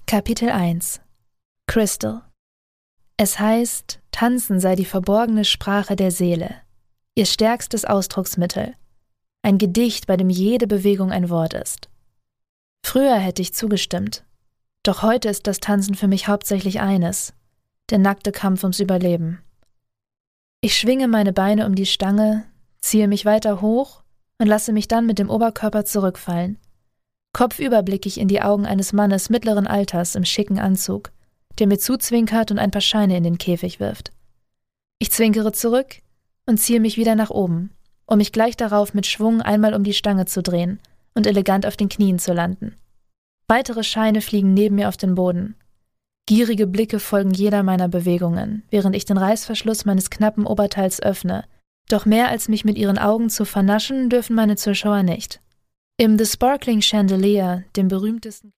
Kapitel 1 Crystal. Es heißt, Tanzen sei die verborgene Sprache der Seele, ihr stärkstes Ausdrucksmittel, ein Gedicht, bei dem jede Bewegung ein Wort ist. Früher hätte ich zugestimmt, doch heute ist das Tanzen für mich hauptsächlich eines, der nackte Kampf ums Überleben. Ich schwinge meine Beine um die Stange, ziehe mich weiter hoch und lasse mich dann mit dem Oberkörper zurückfallen. Kopfüber blicke ich in die Augen eines Mannes mittleren Alters im schicken Anzug, der mir zuzwinkert und ein paar Scheine in den Käfig wirft. Ich zwinkere zurück und ziehe mich wieder nach oben, um mich gleich darauf mit Schwung einmal um die Stange zu drehen und elegant auf den Knien zu landen. Weitere Scheine fliegen neben mir auf den Boden. Gierige Blicke folgen jeder meiner Bewegungen, während ich den Reißverschluss meines knappen Oberteils öffne, doch mehr als mich mit ihren Augen zu vernaschen, dürfen meine Zuschauer nicht. Im The Sparkling Chandelier, dem berühmtesten